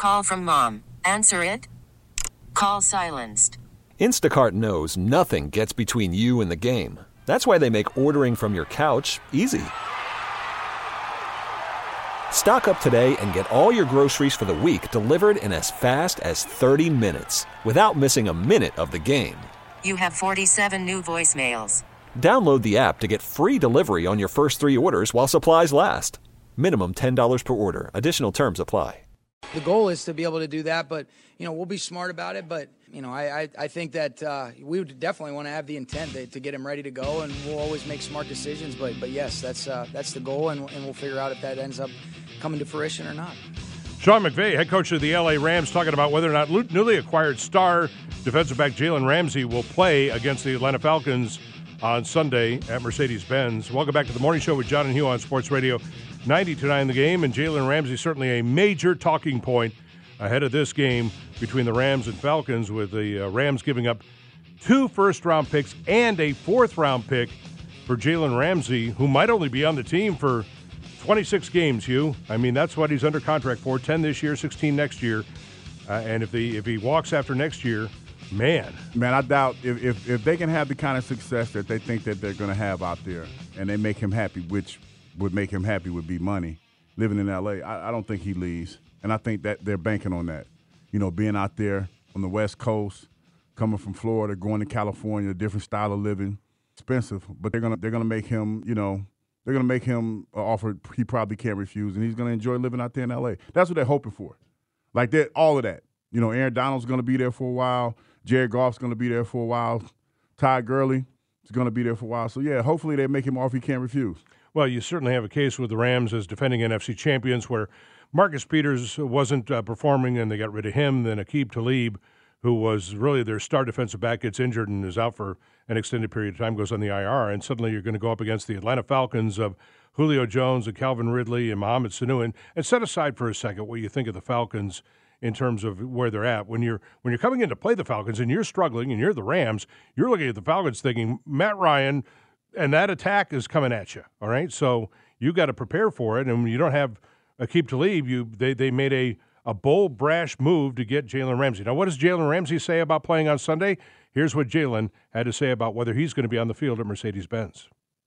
Call from mom. Answer it. Call silenced. Instacart knows nothing gets between you and the game. That's why they make ordering from your couch easy. Stock up today and get all your groceries for the week delivered in as fast as 30 minutes without missing a minute of the game. You have 47 new voicemails. Download the app to get free delivery on your first 3 orders while supplies last. Minimum $10 per order. Additional terms apply. The goal is to be able to do that, but, we'll be smart about it. But, I think that we would definitely want to have the intent to get him ready to go, and we'll always make smart decisions. But yes, that's the goal, and we'll figure out if that ends up coming to fruition or not. Sean McVay, head coach of the L.A. Rams, talking about whether or not newly acquired star defensive back Jalen Ramsey will play against the Atlanta Falcons on Sunday at Mercedes-Benz. Welcome back to the Morning Show with John and Hugh on Sports Radio 92.9 The Game, and Jalen Ramsey certainly a major talking point ahead of this game between the Rams and Falcons, with the Rams giving up 2 first-round picks and a 4th-round pick for Jalen Ramsey, who might only be on the team for 26 games, Hugh. I mean, that's what he's under contract for, 10 this year, 16 next year. And if he walks after next year, man, I doubt if they can have the kind of success that they think that they're going to have out there, and they make him happy, which would make him happy would be money, living in L.A., I don't think he leaves. And I think that they're banking on that. Being out there on the West Coast, coming from Florida, going to California, a different style of living, expensive, but they're gonna make him, they're gonna make him an offer he probably can't refuse, and he's gonna enjoy living out there in L.A. That's what they're hoping for. Like that, all of that. Aaron Donald's gonna be there for a while. Jared Goff's gonna be there for a while. Todd Gurley is gonna be there for a while. So yeah, hopefully they make him an offer he can't refuse. Well, you certainly have a case with the Rams as defending NFC champions, where Marcus Peters wasn't performing, and they got rid of him. Then Aqib Talib, who was really their star defensive back, gets injured and is out for an extended period of time, goes on the IR, and suddenly you're going to go up against the Atlanta Falcons of Julio Jones and Calvin Ridley and Mohamed Sanu. And set aside for a second what you think of the Falcons in terms of where they're at. When you're coming in to play the Falcons and you're struggling and you're the Rams, you're looking at the Falcons thinking, Matt Ryan, and that attack is coming at you, all right? So you got to prepare for it, and when you don't have Aqib Talib, they made a bold, brash move to get Jalen Ramsey. Now, what does Jalen Ramsey say about playing on Sunday? Here's what Jalen had to say about whether he's going to be on the field at Mercedes-Benz.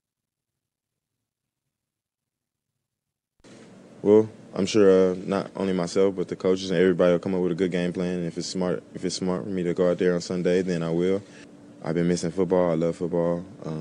Well, I'm sure not only myself, but the coaches and everybody will come up with a good game plan. And if it's smart for me to go out there on Sunday, then I will. I've been missing football. I love football.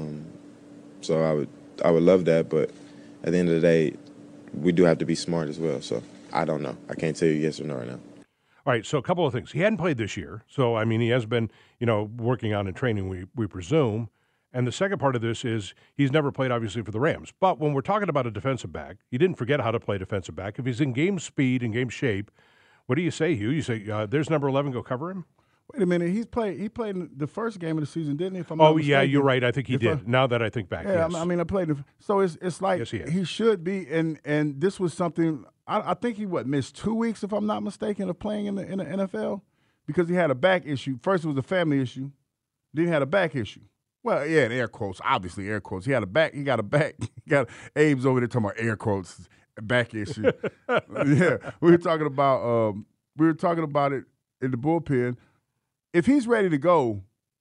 So I would love that, but at the end of the day, we do have to be smart as well. So I don't know. I can't tell you yes or no right now. All right, so a couple of things. He hadn't played this year, so, he has been, working on and training, we presume. And the second part of this is he's never played, obviously, for the Rams. But when we're talking about a defensive back, he didn't forget how to play defensive back. If he's in game speed and game shape, what do you say, Hugh? You say, there's number 11, go cover him? Wait a minute. He played in the first game of the season, didn't he? If I'm not mistaken. Yeah, you're right. I think he did. Now that I think back, yeah, yes. I played. So it's like yes, he should be. And this was something. I think he missed 2 weeks, if I'm not mistaken, of playing in the NFL because he had a back issue. First it was a family issue, then he had a back issue. Well, yeah, in air quotes, obviously air quotes. He got a back. He got Abe's over there talking about air quotes, back issue. Yeah, we were talking about it in the bullpen. If he's ready to go,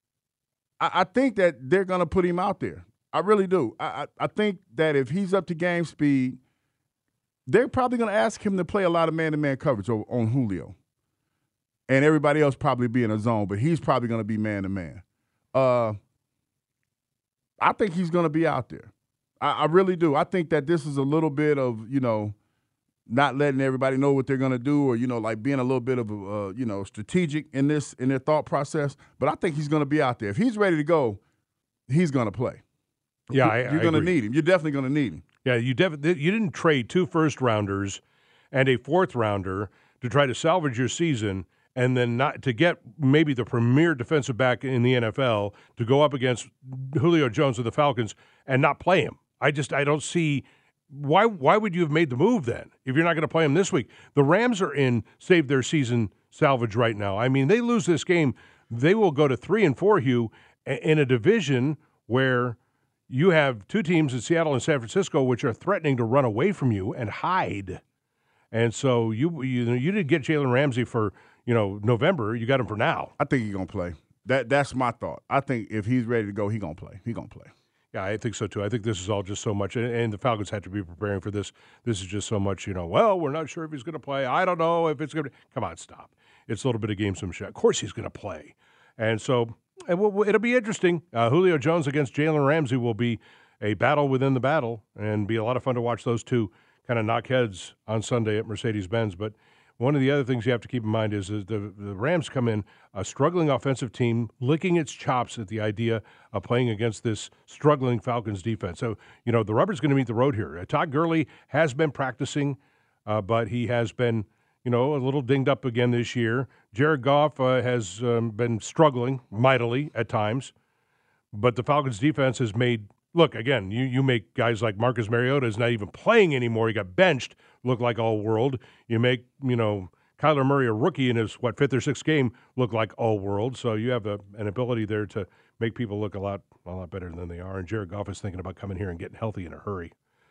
I think that they're going to put him out there. I really do. I think that if he's up to game speed, they're probably going to ask him to play a lot of man-to-man coverage on Julio. And everybody else probably be in a zone, but he's probably going to be man-to-man. I think he's going to be out there. I really do. I think that this is a little bit of, not letting everybody know what they're going to do or, like being a little bit of, strategic in their thought process. But I think he's going to be out there. If he's ready to go, he's going to play. Yeah, you're going to need him. You're definitely going to need him. Yeah, you didn't trade 2 first-rounders and a 4th-rounder to try to salvage your season and then not to get maybe the premier defensive back in the NFL to go up against Julio Jones of the Falcons and not play him. I don't see why would you have made the move then if you're not going to play him this week? The Rams are in save their season salvage right now. They lose this game, they will go to 3-4, Hugh, in a division where you have 2 teams in Seattle and San Francisco which are threatening to run away from you and hide. And so you didn't get Jalen Ramsey for November. You got him for now. I think he's gonna play. That's my thought. I think if he's ready to go, he's gonna play. He's gonna play. Yeah, I think so too. I think this is all just so much, and the Falcons had to be preparing for this. This is just so much, well, we're not sure if he's going to play. I don't know if it's going to. Come on, stop. It's a little bit of gamesmanship. Of course he's going to play. And so it'll be interesting. Julio Jones against Jalen Ramsey will be a battle within the battle and be a lot of fun to watch those two kind of knock heads on Sunday at Mercedes-Benz. But one of the other things you have to keep in mind is the Rams come in a struggling offensive team, licking its chops at the idea of playing against this struggling Falcons defense. So, the rubber's going to meet the road here. Todd Gurley has been practicing, but he has been, a little dinged up again this year. Jared Goff has been struggling mightily at times, but the Falcons defense has made look, again, you make guys like Marcus Mariota is not even playing anymore. He got benched, look like all-world. You make, Kyler Murray, a rookie in his, fifth or sixth game, look like all-world. So you have an ability there to make people look a lot better than they are. And Jared Goff is thinking about coming here and getting healthy in a hurry.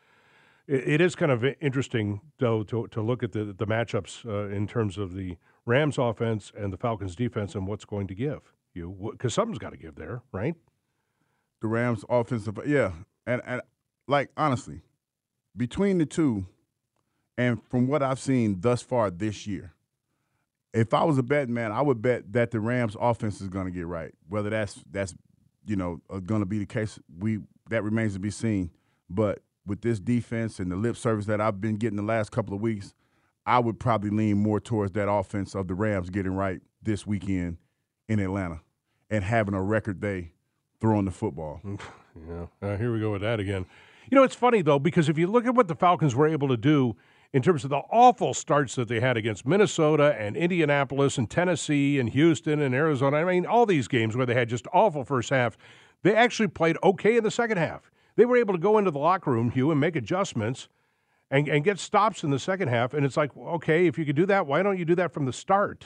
It is kind of interesting, though, to look at the matchups in terms of the Rams offense and the Falcons defense and what's going to give you. Because something's got to give there, right? The Rams offensive, yeah. And like, honestly, between the two and from what I've seen thus far this year, if I was a betting man, I would bet that the Rams offense is going to get right. Whether that's going to be the case, that remains to be seen. But with this defense and the lip service that I've been getting the last couple of weeks, I would probably lean more towards that offense of the Rams getting right this weekend in Atlanta and having a record day throwing the football. Yeah, here we go with that again. It's funny, though, because if you look at what the Falcons were able to do in terms of the awful starts that they had against Minnesota and Indianapolis and Tennessee and Houston and Arizona, all these games where they had just awful first half, they actually played okay in the second half. They were able to go into the locker room, Hugh, and make adjustments and get stops in the second half. And it's like, okay, if you could do that, why don't you do that from the start?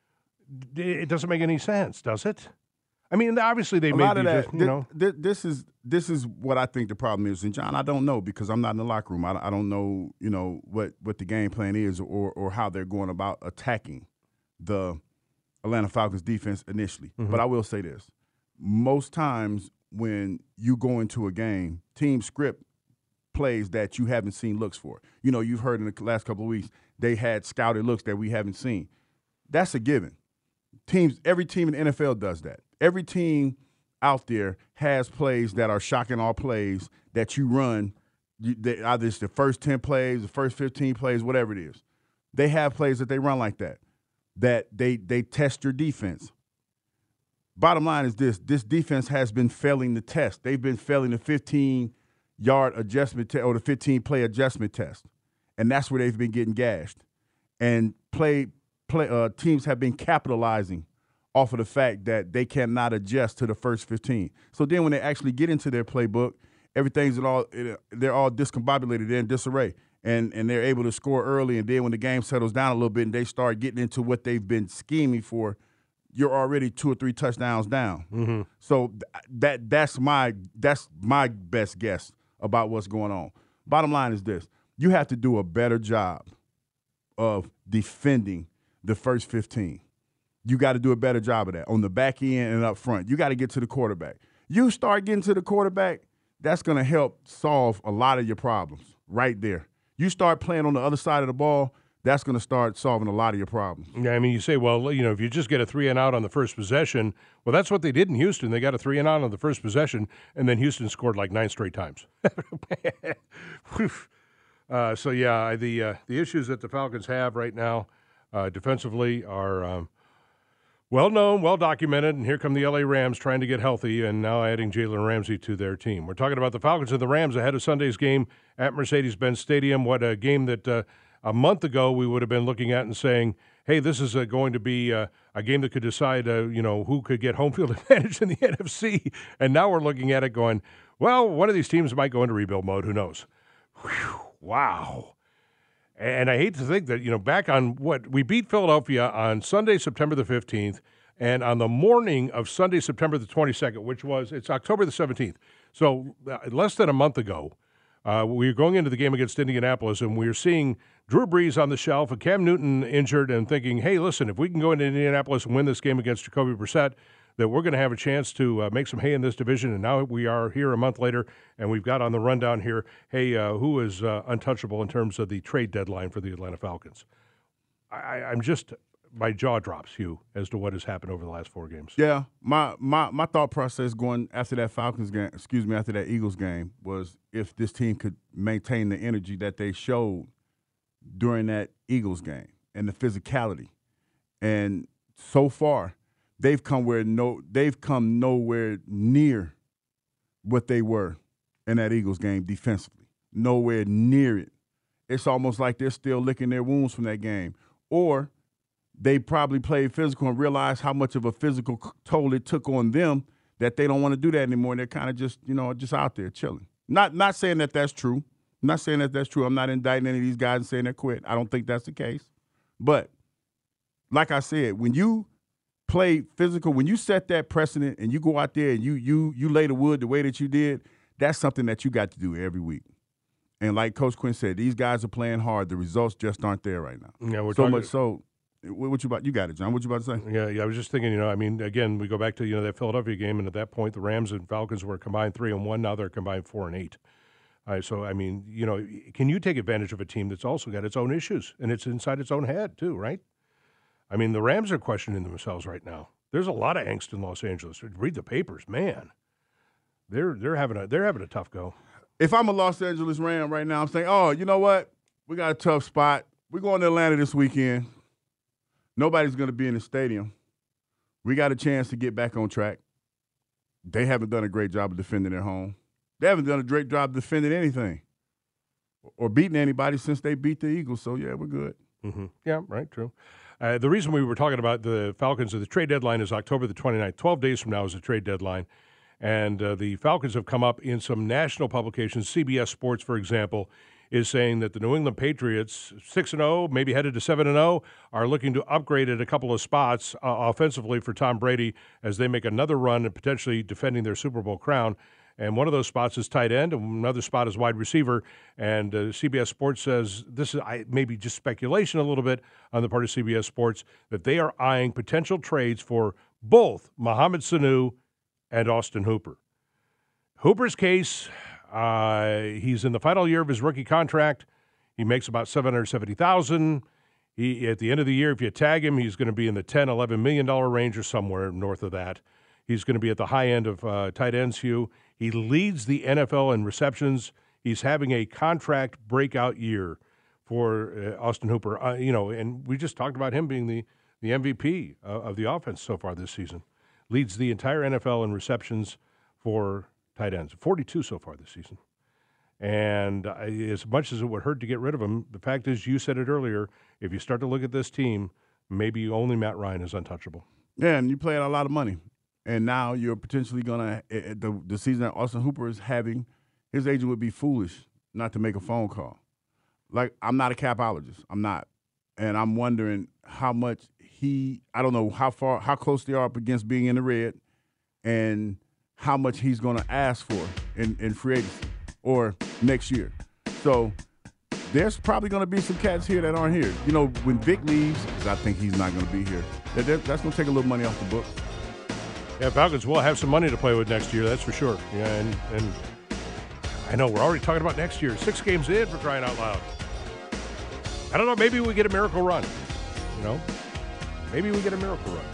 It doesn't make any sense, does it? Obviously they made This is what I think the problem is. And John, I don't know because I'm not in the locker room. I don't know, what the game plan is or how they're going about attacking the Atlanta Falcons defense initially. Mm-hmm. But I will say this. Most times when you go into a game, team script plays that you haven't seen looks for. You've heard in the last couple of weeks they had scouted looks that we haven't seen. That's a given. Every team in the NFL does that. Every team out there has plays that are shocking all plays that you run. Either it's the first 10 plays, the first 15 plays, whatever it is. They have plays that they run like that they test your defense. Bottom line is this defense has been failing the test. They've been failing the 15-yard adjustment or the 15-play adjustment test, and that's where they've been getting gashed. And teams have been capitalizing off of the fact that they cannot adjust to the first 15. So then when they actually get into their playbook, they're all discombobulated, they're in disarray. And they're able to score early, and then when the game settles down a little bit and they start getting into what they've been scheming for, you're already 2 or 3 touchdowns down. Mm-hmm. So that's my best guess about what's going on. Bottom line is this. You have to do a better job of defending the first 15. You got to do a better job of that on the back end and up front. You got to get to the quarterback. You start getting to the quarterback, that's going to help solve a lot of your problems right there. You start playing on the other side of the ball, that's going to start solving a lot of your problems. Yeah, you say, well, if you just get a 3-and-out on the first possession, well, that's what they did in Houston. They got a 3-and-out on the first possession, and then Houston scored like 9 straight times. The issues that the Falcons have right now defensively are well-known, well-documented, and here come the L.A. Rams trying to get healthy and now adding Jalen Ramsey to their team. We're talking about the Falcons and the Rams ahead of Sunday's game at Mercedes-Benz Stadium. What a game that a month ago we would have been looking at and saying, hey, this is going to be a game that could decide, who could get home field advantage in the NFC. And now we're looking at it going, well, one of these teams might go into rebuild mode. Who knows? Whew, wow. And I hate to think that, back on we beat Philadelphia on Sunday, September the 15th, and on the morning of Sunday, September the 22nd, it's October the 17th. So less than a month ago, We're going into the game against Indianapolis, and we're seeing Drew Brees on the shelf and Cam Newton injured and thinking, hey, listen, if we can go into Indianapolis and win this game against Jacoby Brissett, that we're going to have a chance to make some hay in this division. And now we are here a month later, and we've got on the rundown here, hey, who is untouchable in terms of the trade deadline for the Atlanta Falcons? I'm just, my jaw drops, Hugh, as to what has happened over the last 4 games. Yeah, my thought process going after that after that Eagles game was if this team could maintain the energy that they showed during that Eagles game and the physicality. And so far, they've come nowhere near what they were in that Eagles game defensively. Nowhere near it. It's almost like they're still licking their wounds from that game. Or they probably played physical and realized how much of a physical toll it took on them that they don't want to do that anymore. And they're kind of just out there chilling. Not saying that that's true. I'm not saying that that's true. I'm not indicting any of these guys and saying they're quit. I don't think that's the case. But like I said, when you play physical, when you set that precedent and you go out there and you lay the wood the way that you did, that's something that you got to do every week. And like Coach Quinn said, these guys are playing hard. The results just aren't there right now. Yeah, we're so talking, much so. What you about? You got it, John. What you about to say? Yeah. I was just thinking. I mean, again, we go back to that Philadelphia game, and at that point, the Rams and Falcons were combined 3-1. Now they're combined 4-8. So I mean, can you take advantage of a team that's also got its own issues and it's inside its own head too, right? I mean, the Rams are questioning themselves right now. There's a lot of angst in Los Angeles. Read the papers, man. They're having a tough go. If I'm a Los Angeles Ram right now, I'm saying, oh, you know what? We got a tough spot. We're going to Atlanta this weekend. Nobody's going to be in the stadium. We got a chance to get back on track. They haven't done a great job of defending their home. They haven't done a great job defending anything or beating anybody since they beat the Eagles. So, yeah, we're good. Mm-hmm. Yeah, right, true. The reason we were talking about the Falcons, the trade deadline is October the 29th. 12 days from now is the trade deadline. And the Falcons have come up in some national publications. CBS Sports, for example, is saying that the New England Patriots, 6-0, maybe headed to 7-0, are looking to upgrade at a couple of spots offensively for Tom Brady as they make another run and potentially defending their Super Bowl crown. And one of those spots is tight end, and another spot is wide receiver. And CBS Sports says, this is maybe just speculation a little bit on the part of CBS Sports, that they are eyeing potential trades for both Mohamed Sanu and Austin Hooper. Hooper's case, he's in the final year of his rookie contract. He makes about $770,000. At the end of the year, if you tag him, he's going to be in the $10-11 million range or somewhere north of that. He's going to be at the high end of tight ends, Hugh. He leads the NFL in receptions. He's having a contract breakout year for Austin Hooper. And we just talked about him being the MVP of the offense so far this season. Leads the entire NFL in receptions for tight ends, 42 so far this season. And as much as it would hurt to get rid of him, the fact is, you said it earlier, if you start to look at this team, maybe only Matt Ryan is untouchable. Yeah, and you play a lot of money. And now you're potentially going to, the season that Austin Hooper is having, his agent would be foolish not to make a phone call. Like, I'm not a capologist. I'm not. And I'm wondering how much I don't know how close they are up against being in the red and how much he's going to ask for in free agency or next year. So there's probably going to be some cats here that aren't here. When Vic leaves, because I think he's not going to be here, that's going to take a little money off the book. Yeah, Falcons will have some money to play with next year, that's for sure. Yeah, and I know we're already talking about next year. 6 games in, for crying out loud. I don't know, maybe we get a miracle run. Maybe we get a miracle run.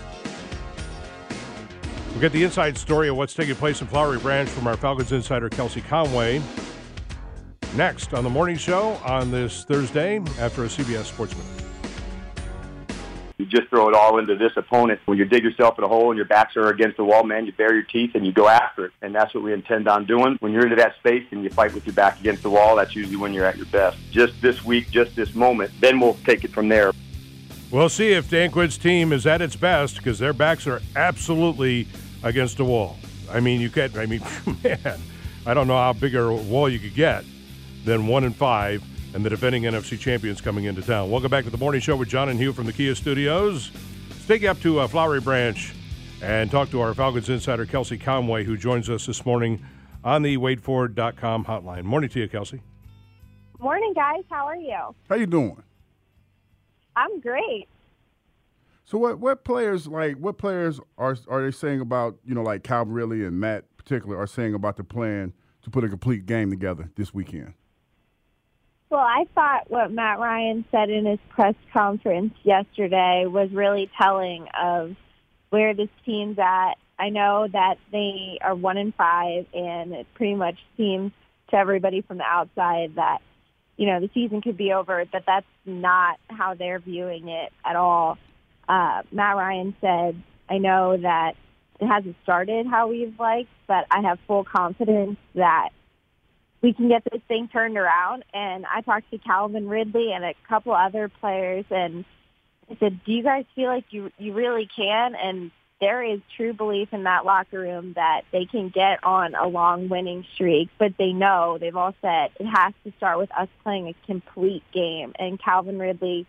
We'll get the inside story of what's taking place in Flowery Branch from our Falcons insider, Kelsey Conway, next on the morning show on this Thursday after a CBS Sports Minute. You just throw it all into this opponent. When you dig yourself in a hole and your backs are against the wall, man, you bare your teeth and you go after it. And that's what we intend on doing. When you're into that space and you fight with your back against the wall, that's usually when you're at your best. Just this week, just this moment, then we'll take it from there. We'll see if Dan Quinn's team is at its best because their backs are absolutely against the wall. Man, I don't know how big a wall you could get than 1-5. And the defending NFC champions coming into town. Welcome back to the morning show with John and Hugh from the Kia Studios. Let's take you up to Flowery Branch and talk to our Falcons insider, Kelsey Conway, who joins us this morning on the WadeFord.com hotline. Morning to you, Kelsey. Morning, guys. How are you? How you doing? I'm great. So what players are they saying about, like Calvin Ridley and Matt in particular are saying about the plan to put a complete game together this weekend? Well, I thought what Matt Ryan said in his press conference yesterday was really telling of where this team's at. I know that they are 1-5, and it pretty much seems to everybody from the outside that, the season could be over, but that's not how they're viewing it at all. Matt Ryan said, I know that it hasn't started how we've liked, but I have full confidence that we can get this thing turned around. And I talked to Calvin Ridley and a couple other players, and I said, do you guys feel like you really can? And there is true belief in that locker room that they can get on a long winning streak, but they've all said it has to start with us playing a complete game. And Calvin Ridley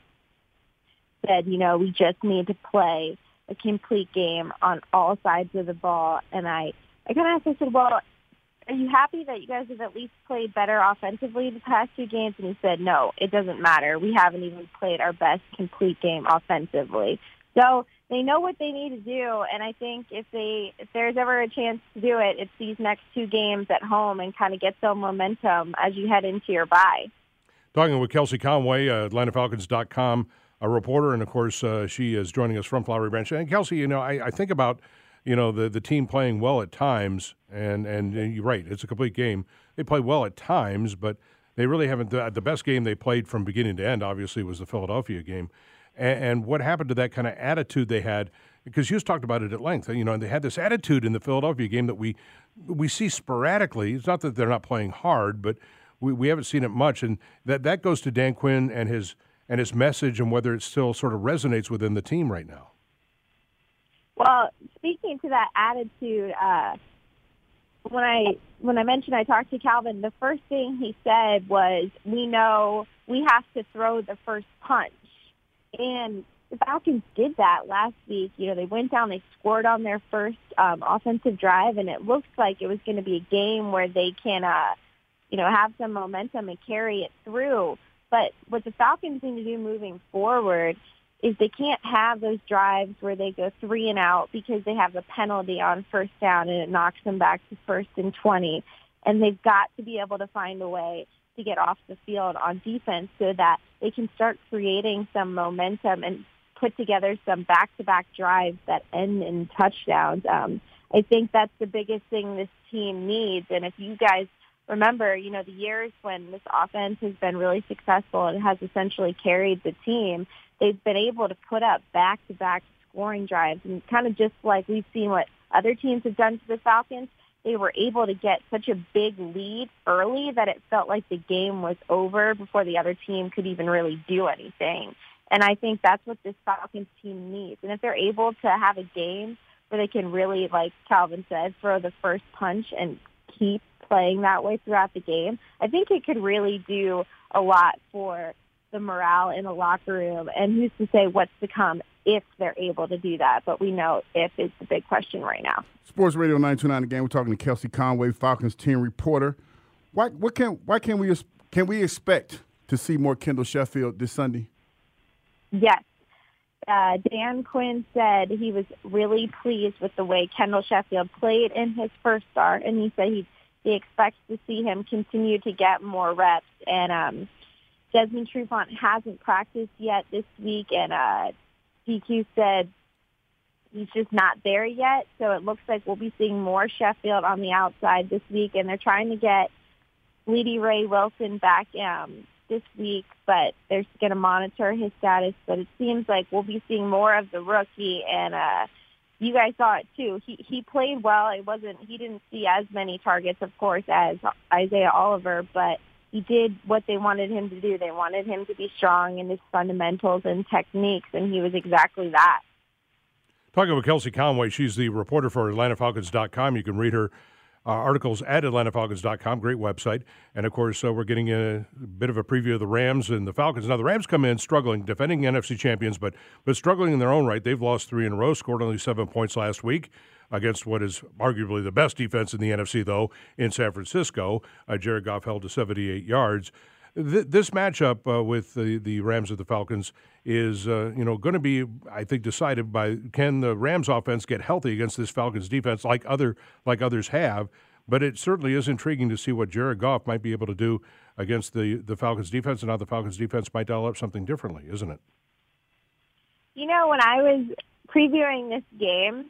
said, we just need to play a complete game on all sides of the ball. And I kind of asked, I said, well, are you happy that you guys have at least played better offensively the past 2 games? And he said, no, it doesn't matter. We haven't even played our best complete game offensively. So they know what they need to do, and I think if there's ever a chance to do it, it's these next 2 games at home and kind of get some momentum as you head into your bye. Talking with Kelsey Conway, AtlantaFalcons.com, a reporter, and, of course, she is joining us from Flowery Branch. And, Kelsey, I think about, the team playing well at times, and you're right, it's a complete game. They play well at times, but they really haven't. The best game they played from beginning to end, obviously, was the Philadelphia game. And what happened to that kind of attitude they had? Because you just talked about it at length. And they had this attitude in the Philadelphia game that we see sporadically. It's not that they're not playing hard, but we haven't seen it much. And that goes to Dan Quinn and his message and whether it still sort of resonates within the team right now. Well, speaking to that attitude, when I mentioned I talked to Calvin, the first thing he said was, we know we have to throw the first punch. And the Falcons did that last week. They went down, they scored on their first offensive drive, and it looks like it was going to be a game where they can, have some momentum and carry it through. But what the Falcons need to do moving forward is they can't have those drives where they go 3 and out because they have a penalty on first down and it knocks them back to 1st and 20. And they've got to be able to find a way to get off the field on defense so that they can start creating some momentum and put together some back-to-back drives that end in touchdowns. I think that's the biggest thing this team needs. And if you guys remember, the years when this offense has been really successful and has essentially carried the team, they've been able to put up back-to-back scoring drives. And kind of just like we've seen what other teams have done to the Falcons, they were able to get such a big lead early that it felt like the game was over before the other team could even really do anything. And I think that's what this Falcons team needs. And if they're able to have a game where they can really, like Calvin said, throw the first punch and keep playing that way throughout the game, I think it could really do a lot for the morale in the locker room. And who's to say what's to come if they're able to do that? But we know if is the big question right now. Sports Radio 929 The Game. We're talking to Kelsey Conway, Falcons team reporter. Why can we expect to see more Kendall Sheffield this Sunday? Yes. Dan Quinn said he was really pleased with the way Kendall Sheffield played in his first start, and he said he expects to see him continue to get more reps. And Desmond Trufant hasn't practiced yet this week, and DQ said he's just not there yet. So it looks like we'll be seeing more Sheffield on the outside this week, and they're trying to get Leedy Ray Wilson back this week, but they're going to monitor his status. But it seems like we'll be seeing more of the rookie, and you guys saw it too. He played well. He didn't see as many targets, of course, as Isaiah Oliver, but he did what they wanted him to do. They wanted him to be strong in his fundamentals and techniques, and he was exactly that. Talking with Kelsey Conway, she's the reporter for AtlantaFalcons.com. You can read her articles at AtlantaFalcons.com. Great website. And, of course, we're getting a bit of a preview of the Rams and the Falcons. Now, the Rams come in struggling, defending NFC champions, but struggling in their own right. They've lost 3 in a row, scored only 7 points last week against what is arguably the best defense in the NFC, though, in San Francisco. Jared Goff held to 78 yards. This matchup with the Rams and the Falcons is going to be, I think, decided by can the Rams offense get healthy against this Falcons defense like others have. But it certainly is intriguing to see what Jared Goff might be able to do against the Falcons defense, and how the Falcons defense might dial up something differently, isn't it? You know, when I was previewing this game,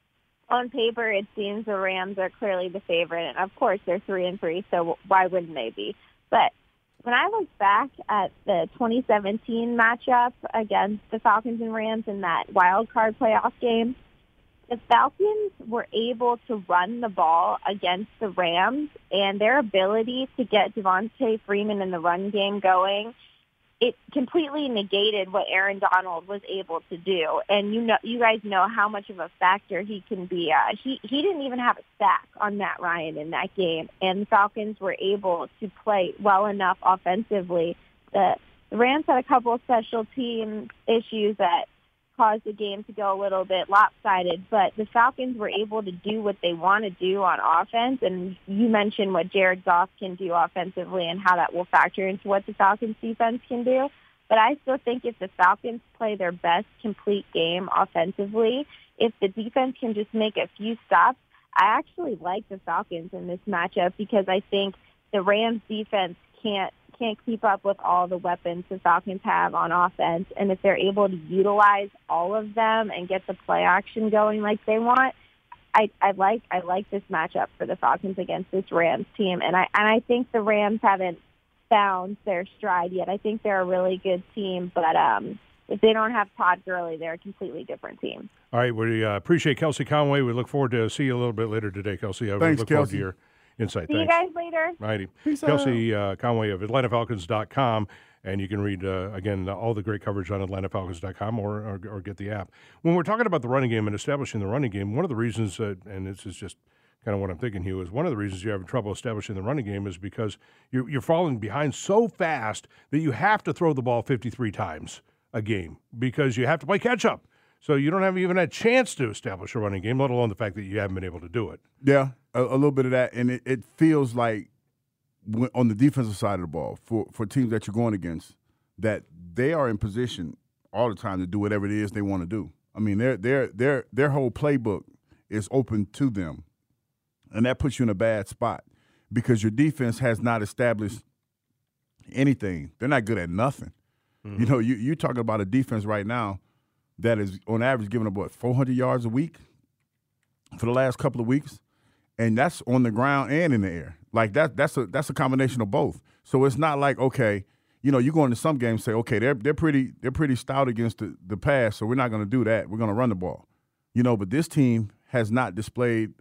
on paper it seems the Rams are clearly the favorite, and of course they're 3-3, so why wouldn't they be? But when I look back at the 2017 matchup against the Falcons and Rams in that wild card playoff game, the Falcons were able to run the ball against the Rams, and their ability to get Devontae Freeman in the run game going, it completely negated what Aaron Donald was able to do. And you guys know how much of a factor he can be. He didn't even have a sack on Matt Ryan in that game, and the Falcons were able to play well enough offensively. The Rams had a couple of special team issues that caused the game to go a little bit lopsided, but the Falcons were able to do what they want to do on offense, and you mentioned what Jared Goff can do offensively and how that will factor into what the Falcons defense can do. But I still think if the Falcons play their best complete game offensively, if the defense can just make a few stops, I actually like the Falcons in this matchup because I think the Rams defense can't keep up with all the weapons the Falcons have on offense, and if they're able to utilize all of them and get the play action going like they want, I like this matchup for the Falcons against this Rams team, and I think the Rams haven't found their stride yet. I think they're a really good team, but if they don't have Todd Gurley, they're a completely different team. All right, we appreciate Kelsey Conway. We look forward to see you a little bit later today, Kelsey. Thanks, look Kelsey. Forward to your insight. See you guys later. Righty. Peace Kelsey Conway of AtlantaFalcons.com, and you can read, again, all the great coverage on AtlantaFalcons.com or get the app. When we're talking about the running game and establishing the running game, one of the reasons, and this is just kind of what I'm thinking, Hugh, is one of the reasons you're having trouble establishing the running game is because you're falling behind so fast that you have to throw the ball 53 times a game because you have to play catch-up. So you don't have even a chance to establish a running game, let alone the fact that you haven't been able to do it. Yeah, a little bit of that. And it feels like on the defensive side of the ball, for teams that you're going against, that they are in position all the time to do whatever it is they want to do. I mean, their whole playbook is open to them. And that puts you in a bad spot because your defense has not established anything. They're not good at nothing. Mm-hmm. You know, you're talking about a defense right now that is on average giving up, 400 yards a week for the last couple of weeks, and that's on the ground and in the air. Like that's a combination of both. So it's not like, okay, you know, you go into some games and say, okay, they're pretty stout against the pass, so we're not going to do that. We're going to run the ball, you know. But this team has not displayed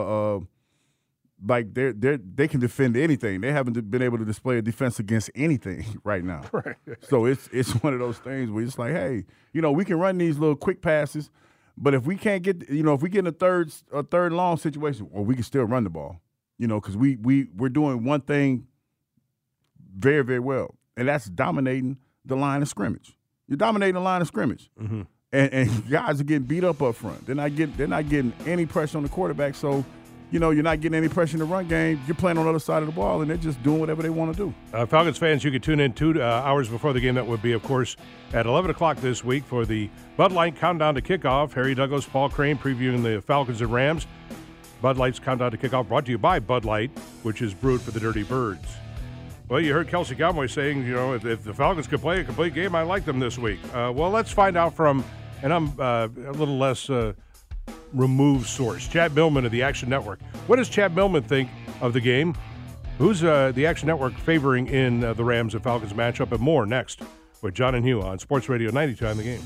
like they can defend anything. They haven't been able to display a defense against anything right now. Right. So it's one of those things where it's like, hey, you know, we can run these little quick passes, but if we can't get, you know, if we get in a third long situation, well, we can still run the ball, you know, because we're doing one thing very, very well, and that's dominating the line of scrimmage. You're dominating the line of scrimmage, mm-hmm. and guys are getting beat up front. They're not getting any pressure on the quarterback, so. You know, you're not getting any pressure in the run game. You're playing on the other side of the ball, and they're just doing whatever they want to do. Falcons fans, you can tune in 2 hours before the game. That would be, of course, at 11 o'clock this week for the Bud Light Countdown to Kickoff. Harry Douglas, Paul Crane previewing the Falcons and Rams. Bud Light's Countdown to Kickoff brought to you by Bud Light, which is brewed for the Dirty Birds. Well, you heard Kelsey Conway saying, you know, if the Falcons could play a complete game, I like them this week. Well, let's find out from, and I'm a little less removed source, Chad Millman of the Action Network. What does Chad Millman think of the game? Who's the Action Network favoring in the Rams and Falcons matchup? And more next with John and Hugh on Sports Radio 92 on the Game.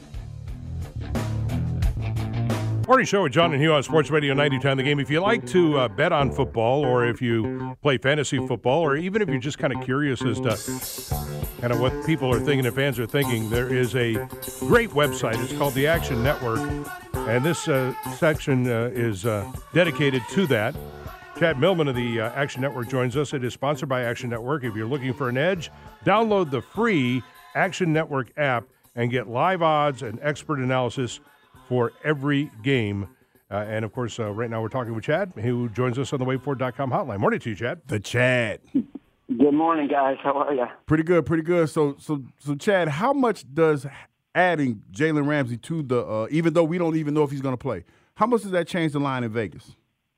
Morning show with John and Hugh on Sports Radio 92 on the Game. If you like to bet on football, or if you play fantasy football, or even if you're just kind of curious as to kind of what people are thinking and fans are thinking, there is a great website. It's called the Action Network, and this section is dedicated to that. Chad Millman of the Action Network joins us. It is sponsored by Action Network. If you're looking for an edge, download the free Action Network app and get live odds and expert analysis for every game. And, of course, right now we're talking with Chad, who joins us on the WaveFord.com hotline. Morning to you, Chad. The Chad. Good morning, guys. How are you? Pretty good, pretty good. So, Chad, how much does adding Jalen Ramsey to the even though we don't even know if he's going to play, how much does that change the line in Vegas?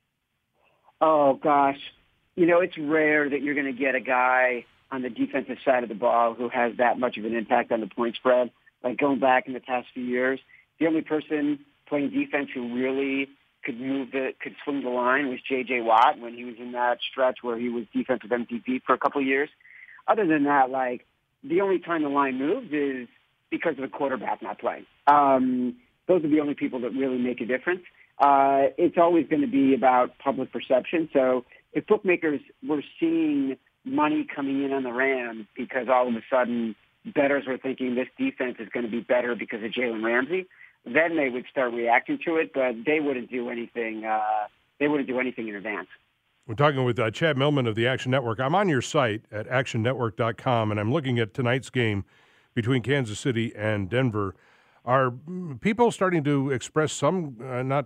Oh, gosh. You know, it's rare that you're going to get a guy on the defensive side of the ball who has that much of an impact on the point spread. Like going back in the past few years, the only person playing defense who really could swing the line was J.J. Watt when he was in that stretch where he was defensive MVP for a couple of years. Other than that, like, the only time the line moves is because of the quarterback not playing. Those are the only people that really make a difference. It's always going to be about public perception. So if bookmakers were seeing money coming in on the Rams because all of a sudden bettors were thinking this defense is going to be better because of Jalen Ramsey, then they would start reacting to it, but they wouldn't do anything. They wouldn't do anything in advance. We're talking with Chad Millman of the Action Network. I'm on your site at actionnetwork.com, and I'm looking at tonight's game between Kansas City and Denver. Are people starting to express some,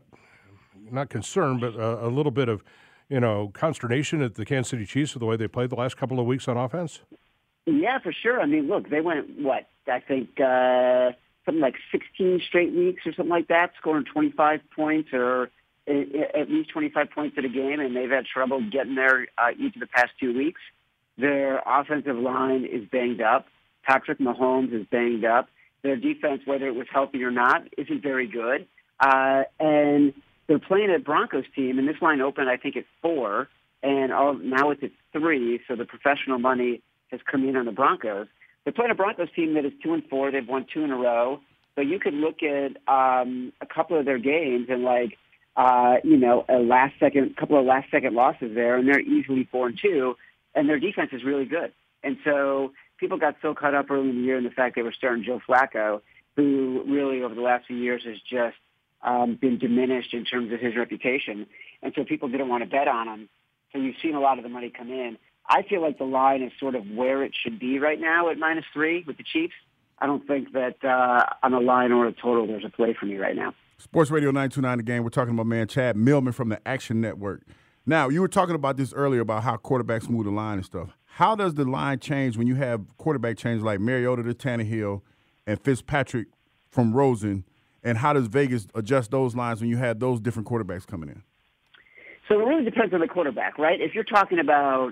not concern, but a little bit of, consternation at the Kansas City Chiefs for the way they played the last couple of weeks on offense? Yeah, for sure. I mean, look, they went, I think something like 16 straight weeks or something like that, scoring 25 points or at least 25 points at a game, and they've had trouble getting there each of the past 2 weeks. Their offensive line is banged up. Patrick Mahomes is banged up. Their defense, whether it was healthy or not, isn't very good. And they're playing a Broncos team, and this line opened, I think, at 4, and now it's at 3, so the professional money has come in on the Broncos. They're playing a Broncos team that is 2-4. They've won 2 in a row. But you could look at a couple of their games and, a couple of last-second losses there, and they're easily 4-2, and their defense is really good. And so people got so caught up early in the year in the fact they were starting Joe Flacco, who really over the last few years has just been diminished in terms of his reputation. And so people didn't want to bet on him. So you've seen a lot of the money come in. I feel like the line is sort of where it should be right now at -3 with the Chiefs. I don't think that on a line or a total there's a play for me right now. Sports Radio 929 The Game. We're talking about Chad Millman from the Action Network. Now, you were talking about this earlier about how quarterbacks move the line and stuff. How does the line change when you have quarterback changes like Mariota to Tannehill and Fitzpatrick from Rosen, and how does Vegas adjust those lines when you have those different quarterbacks coming in? So it really depends on the quarterback, right? If you're talking about,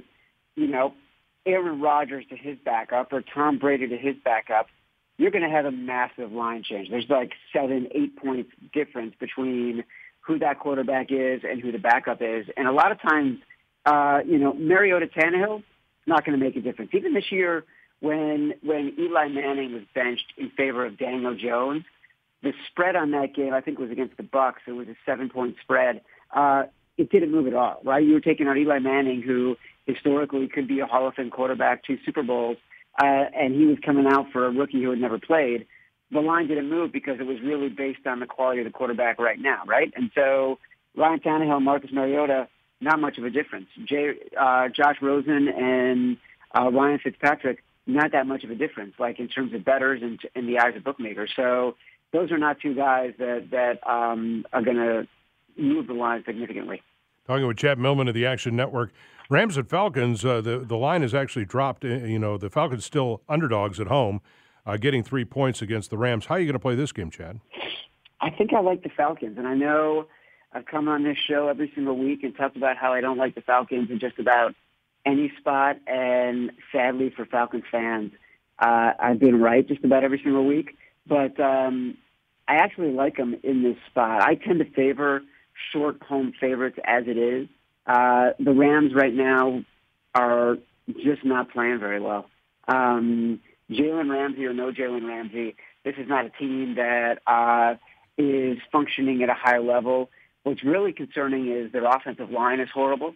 Aaron Rodgers to his backup or Tom Brady to his backup, you're going to have a massive line change. There's like 7-8 points difference between who that quarterback is and who the backup is. And a lot of times, Mariota Tannehill, not going to make a difference. Even this year when Eli Manning was benched in favor of Daniel Jones, the spread on that game, I think, was against the Bucs. It was a 7-point spread. It didn't move at all, right? You were taking out Eli Manning, who historically could be a Hall of Fame quarterback, 2 Super Bowls, and he was coming out for a rookie who had never played. The line didn't move because it was really based on the quality of the quarterback right now, right? And so Ryan Tannehill, Marcus Mariota, not much of a difference. Josh Rosen and Ryan Fitzpatrick, not that much of a difference, like in terms of bettors and in the eyes of bookmakers. So those are not 2 guys that are going to move the line significantly. Talking with Chad Millman of the Action Network. Rams and Falcons, the line has actually dropped. The Falcons still underdogs at home, getting 3 points against the Rams. How are you going to play this game, Chad? I think I like the Falcons, and I know I've come on this show every single week and talked about how I don't like the Falcons in just about any spot, and sadly for Falcons fans, I've been right just about every single week. But I actually like them in this spot. I tend to favor short home favorites as it is. The Rams right now are just not playing very well. Jalen Ramsey or no Jalen Ramsey, this is not a team that is functioning at a high level. What's really concerning is their offensive line is horrible.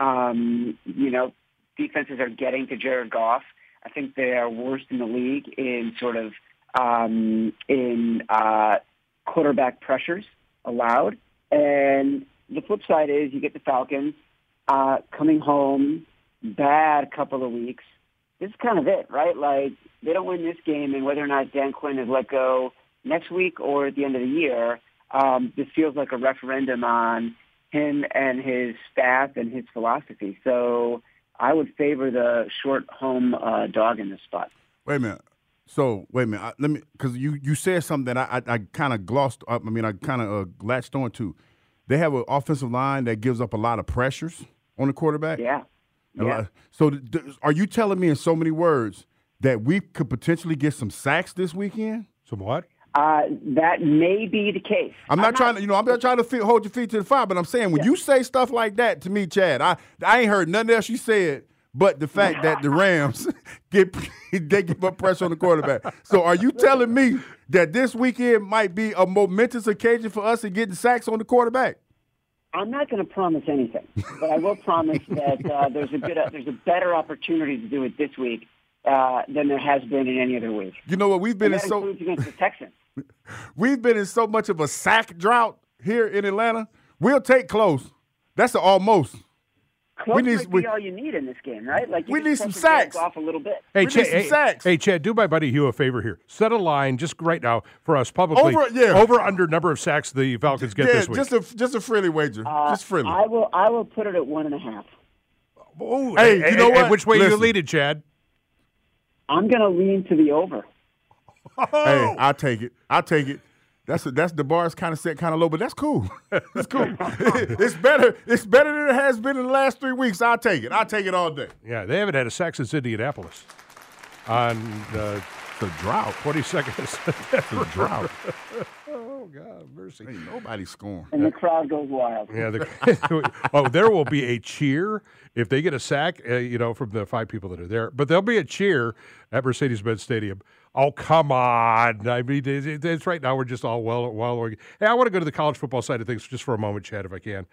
Defenses are getting to Jared Goff. I think they are worst in the league in sort of quarterback pressures allowed. And the flip side is you get the Falcons, coming home, bad couple of weeks. This is kind of it, right? Like, they don't win this game, and whether or not Dan Quinn is let go next week or at the end of the year, this feels like a referendum on him and his staff and his philosophy. So I would favor the short home dog in this spot. Wait a minute. Let me, because you said something that I kind of glossed up. I mean, I kind of latched on to. They have an offensive line that gives up a lot of pressures on the quarterback. Yeah. So are you telling me in so many words that we could potentially get some sacks this weekend? Some what? That may be the case. I'm not trying to hold your feet to the fire, but I'm saying when you say stuff like that to me, Chad, I ain't heard nothing else you said but the fact that the Rams they give up pressure on the quarterback. So are you telling me that this weekend might be a momentous occasion for us to get the sacks on the quarterback? I'm not going to promise anything, but I will promise that there's a better opportunity to do it this week than there has been in any other week. You know what? We've been includes against the Texans. We've been in so much of a sack drought here in Atlanta. We'll take close. That's an almost. Close might be all you need in this game, right? Like we need some sacks. Off a little bit. Hey, Chad, do my buddy Hugh a favor here. Set a line just right now for us publicly. Over under number of sacks the Falcons get this week. Just a friendly wager. Just friendly. I will put it at 1.5. Oh, hey, you know what? Which way you lead it, Chad? I'm going to lean to the over. Hey, I'll take it. That's the bar is kind of set kind of low, but that's cool. It's cool. It's better than it has been in the last 3 weeks. I'll take it all day. Yeah, they haven't had a sack since Indianapolis on the drought. 20 seconds. The drought. Oh, God, mercy. Ain't nobody scoring. And the crowd goes wild. Yeah. There will be a cheer if they get a sack, from the 5 people that are there. But there'll be a cheer at Mercedes-Benz Stadium. Oh, come on. I mean, it's right now we're just all well. Hey, I want to go to the college football side of things just for a moment, Chad, if I can.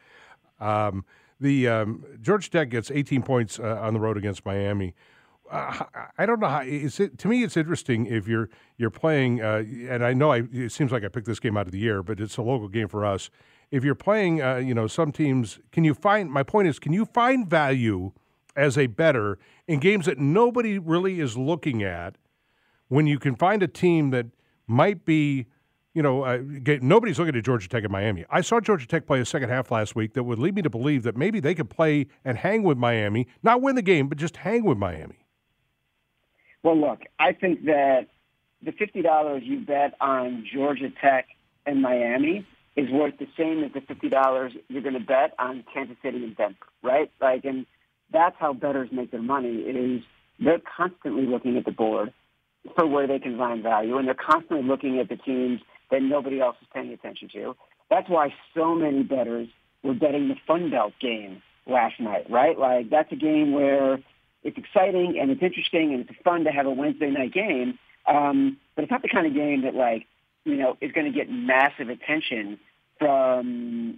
Georgia Tech gets 18 points on the road against Miami. I don't know how. To me, it's interesting if you're playing, and I know it seems like I picked this game out of the air, but it's a local game for us. If you're playing, some teams, my point is, can you find value as a bettor in games that nobody really is looking at? When you can find a team that might be, nobody's looking at Georgia Tech and Miami. I saw Georgia Tech play a second half last week that would lead me to believe that maybe they could play and hang with Miami, not win the game, but just hang with Miami. Well, look, I think that the $50 you bet on Georgia Tech and Miami is worth the same as the $50 you're going to bet on Kansas City and Denver, right? And that's how bettors make their money is they're constantly looking at the board for where they can find value, and they're constantly looking at the teams that nobody else is paying attention to. That's why so many bettors were betting the Fun Belt game last night, right? That's a game where it's exciting and it's interesting and it's fun to have a Wednesday night game, but it's not the kind of game that, is going to get massive attention from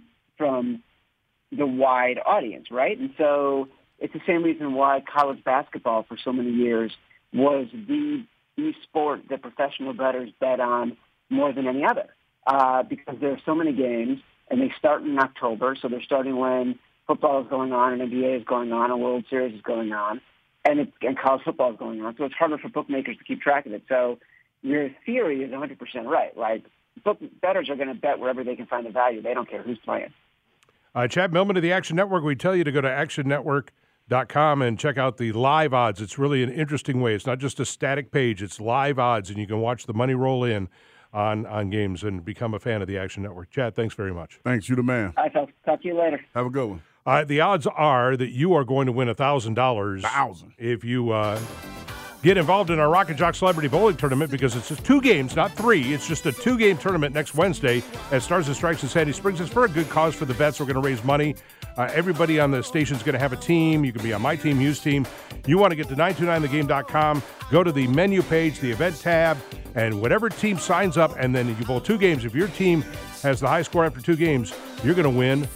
the wide audience, right? And so it's the same reason why college basketball for so many years was the sport that professional bettors bet on more than any other, because there are so many games, and they start in October, so they're starting when football is going on, and NBA is going on, and World Series is going on, and college football is going on, so it's harder for bookmakers to keep track of it. So your theory is 100% right. Bettors are going to bet wherever they can find the value. They don't care who's playing. Chad Millman of the Action Network, we tell you to go to actionnetwork.com and check out the live odds. It's really an interesting way. It's not just a static page. It's live odds, and you can watch the money roll in on games and become a fan of the Action Network. Chad, thanks very much. Thanks. You the man. All right, talk to you later. Have a good one. The odds are that you are going to win $1,000 if you get involved in our Rocket Jock Celebrity Bowling Tournament, because it's just 2 games, not 3. It's just a 2-game tournament next Wednesday at Stars and Stripes in Sandy Springs. It's for a good cause for the vets. We're going to raise money. Everybody on the station is going to have a team. You can be on my team, Hugh's team. You want to get to 929thegame.com, go to the menu page, the event tab, and whatever team signs up, and then you bowl 2 games. If your team has the high score after 2 games, you're going to win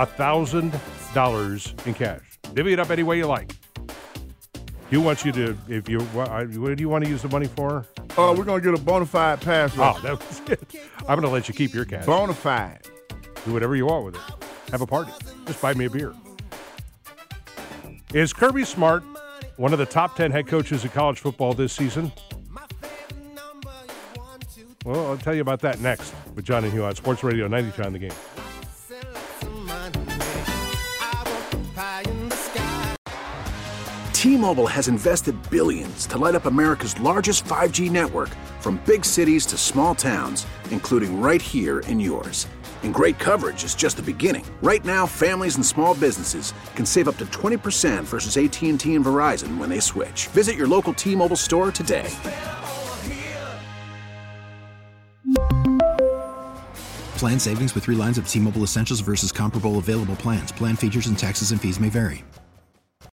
$1,000 in cash. Divvy it up any way you like. He wants you to, what do you want to use the money for? We're going to get a bona fide pass rush. Oh, that was it. I'm going to let you keep your cash. Bona fide. Do whatever you want with it. Have a party. Just buy me a beer. Is Kirby Smart one of the top 10 head coaches in college football this season? Well, I'll tell you about that next with John and Hugh on Sports Radio 92 on The Game. T-Mobile has invested billions to light up America's largest 5G network, from big cities to small towns, including right here in yours. And great coverage is just the beginning. Right now, families and small businesses can save up to 20% versus AT&T and Verizon when they switch. Visit your local T-Mobile store today. Plan savings with 3 lines of T-Mobile Essentials versus comparable available plans. Plan features and taxes and fees may vary.